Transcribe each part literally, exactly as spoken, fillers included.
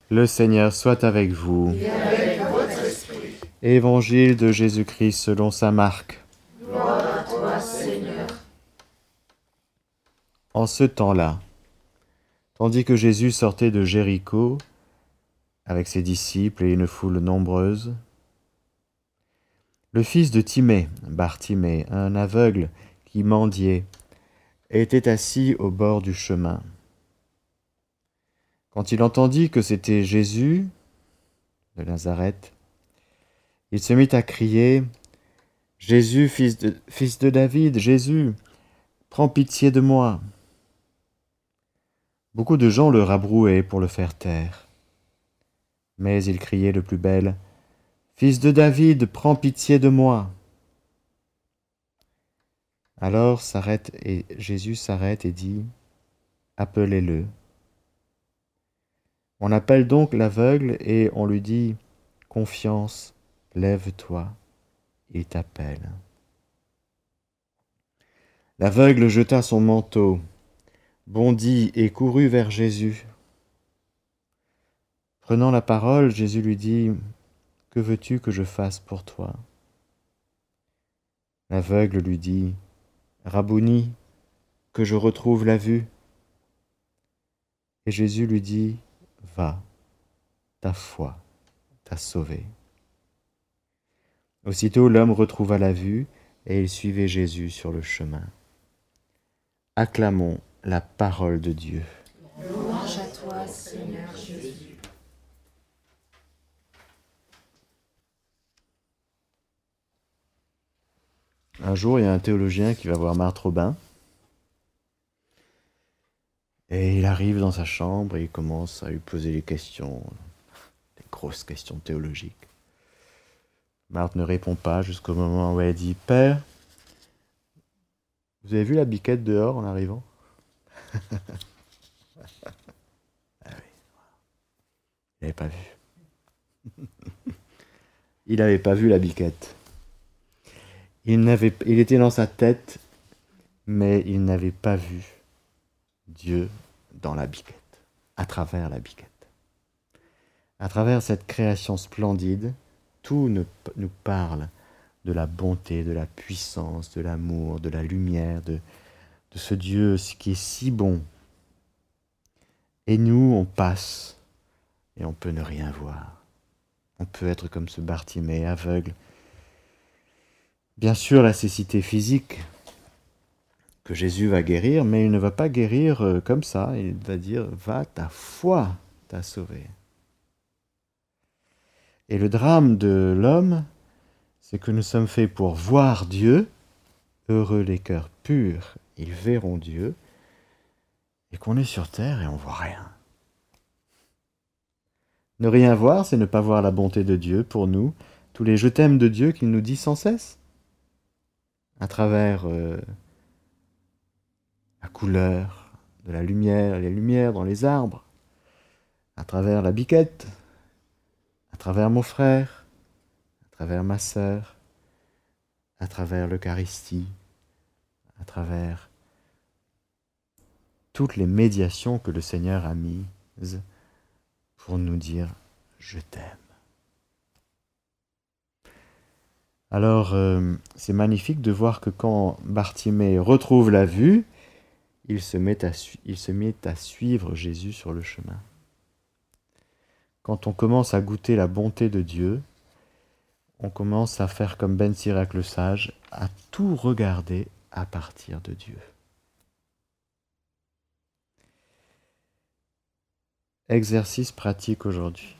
Le Seigneur soit avec vous. Et avec votre esprit. Évangile de Jésus-Christ selon saint Marc. Gloire à toi, Seigneur. En ce temps-là, tandis que Jésus sortait de Jéricho, avec ses disciples et une foule nombreuse, le fils de Timée, Bartimée, un aveugle qui mendiait, était assis au bord du chemin. Quand il entendit que c'était Jésus de Nazareth, il se mit à crier « Jésus, fils de, fils de David, Jésus, prends pitié de moi !» Beaucoup de gens le rabrouaient pour le faire taire. Mais il criait de plus belle « Fils de David, prends pitié de moi !» Alors s'arrête et Jésus s'arrête et dit « Appelez-le ». On appelle donc l'aveugle et on lui dit « Confiance, lève-toi, il t'appelle ». L'aveugle jeta son manteau, bondit et courut vers Jésus. Prenant la parole, Jésus lui dit « Que veux-tu que je fasse pour toi ?» L'aveugle lui dit « Rabouni, que je retrouve la vue. » Et Jésus lui dit « Va, ta foi t'a sauvé. » Aussitôt l'homme retrouva la vue et il suivait Jésus sur le chemin. Acclamons la parole de Dieu. Louange à toi, Seigneur Jésus. Un jour, il y a un théologien qui va voir Marthe Robin. Et il arrive dans sa chambre et il commence à lui poser des questions, des grosses questions théologiques. Marthe ne répond pas jusqu'au moment où elle dit « Père, vous avez vu la biquette dehors en arrivant ?» Ah oui, il n'avait pas vu. Il n'avait pas vu la biquette. Il, n'avait, il était dans sa tête, mais il n'avait pas vu Dieu dans la biquette, à travers la biquette. À travers cette création splendide, tout nous, nous parle de la bonté, de la puissance, de l'amour, de la lumière, de, de ce Dieu qui est si bon. Et nous, on passe et on peut ne rien voir. On peut être comme ce Bartimée, aveugle. Bien sûr, la cécité physique que Jésus va guérir, mais il ne va pas guérir comme ça. Il va dire « Va, ta foi t'a sauvé ». Et le drame de l'homme, c'est que nous sommes faits pour voir Dieu. Heureux les cœurs purs, ils verront Dieu. Et qu'on est sur terre et on ne voit rien. Ne rien voir, c'est ne pas voir la bonté de Dieu pour nous, tous les « je t'aime » de Dieu qu'il nous dit sans cesse, à travers euh, la couleur de la lumière, les lumières dans les arbres, à travers la biquette, à travers mon frère, à travers ma sœur, à travers l'Eucharistie, à travers toutes les médiations que le Seigneur a mises pour nous dire « je t'aime ». Alors, euh, c'est magnifique de voir que quand Bartimée retrouve la vue, il se, met à su- il se met à suivre Jésus sur le chemin. Quand on commence à goûter la bonté de Dieu, on commence à faire comme Ben Sirac le sage, à tout regarder à partir de Dieu. Exercice pratique aujourd'hui.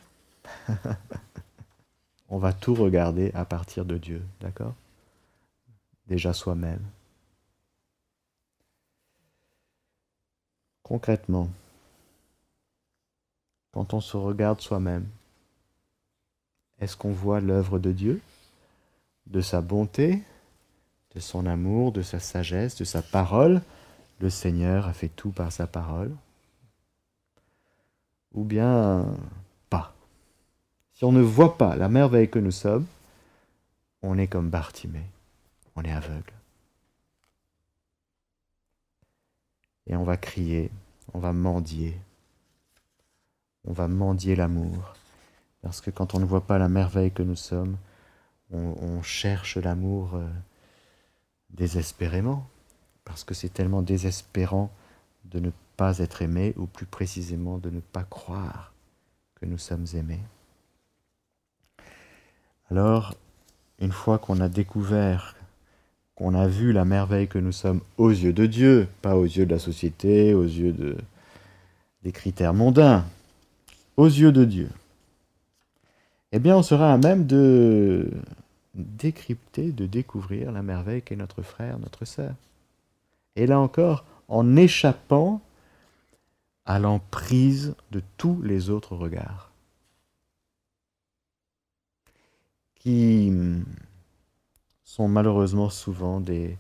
On va tout regarder à partir de Dieu, d'accord ? Déjà soi-même. Concrètement, quand on se regarde soi-même, est-ce qu'on voit l'œuvre de Dieu, de sa bonté, de son amour, de sa sagesse, de sa parole ? Le Seigneur a fait tout par sa parole. Ou bien pas. Si on ne voit pas la merveille que nous sommes, on est comme Bartimée, on est aveugle. Et on va crier, on va mendier, on va mendier l'amour. Parce que quand on ne voit pas la merveille que nous sommes, on, on cherche l'amour euh, désespérément. Parce que c'est tellement désespérant de ne pas être aimé, ou plus précisément de ne pas croire que nous sommes aimés. Alors, une fois qu'on a découvert, qu'on a vu la merveille que nous sommes aux yeux de Dieu, pas aux yeux de la société, aux yeux de, des critères mondains, aux yeux de Dieu, eh bien on sera à même de décrypter, de découvrir la merveille qu'est notre frère, notre sœur. Et là encore, en échappant à l'emprise de tous les autres regards, qui sont malheureusement souvent des,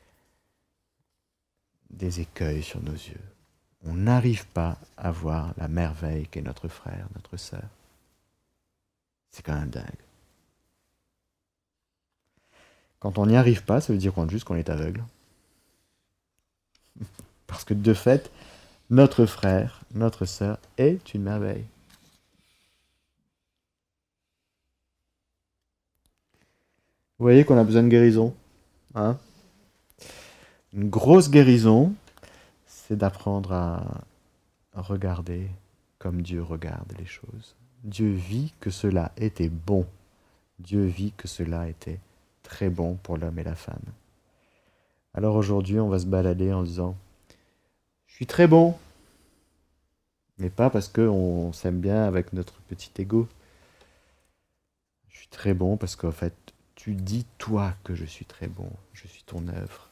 des écueils sur nos yeux. On n'arrive pas à voir la merveille qu'est notre frère, notre sœur. C'est quand même dingue. Quand on n'y arrive pas, ça veut dire qu'on, juste qu'on est aveugle. Parce que de fait, notre frère, notre sœur est une merveille. Vous voyez qu'on a besoin de guérison, hein ? Une grosse guérison, c'est d'apprendre à regarder comme Dieu regarde les choses. Dieu vit que cela était bon. Dieu vit que cela était très bon pour l'homme et la femme. Alors aujourd'hui, on va se balader en disant « Je suis très bon », mais pas parce qu'on s'aime bien avec notre petit ego. Je suis très bon parce qu'en fait, tu dis toi que je suis très bon, je suis ton œuvre.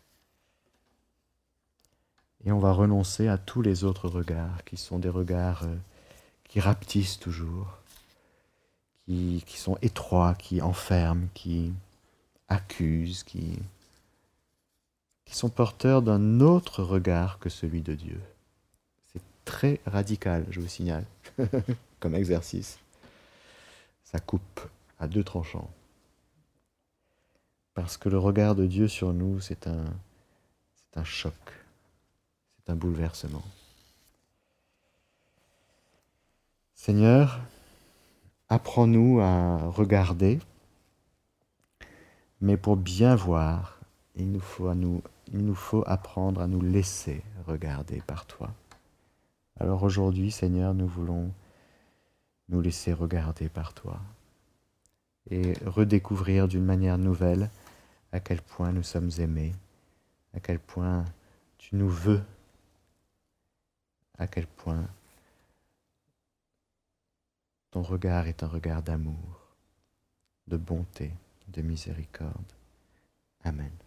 Et on va renoncer à tous les autres regards, qui sont des regards euh, qui rapetissent toujours, qui, qui sont étroits, qui enferment, qui accusent, qui, qui sont porteurs d'un autre regard que celui de Dieu. C'est très radical, je vous signale, comme exercice. Ça coupe à deux tranchants. Parce que le regard de Dieu sur nous, c'est un, c'est un choc. C'est un bouleversement. Seigneur, apprends-nous à regarder, mais pour bien voir, il nous faut, à nous, il nous faut apprendre à nous laisser regarder par toi. Alors aujourd'hui, Seigneur, nous voulons nous laisser regarder par toi et redécouvrir d'une manière nouvelle à quel point nous sommes aimés, à quel point tu nous veux, à quel point ton regard est un regard d'amour, de bonté, de miséricorde. Amen.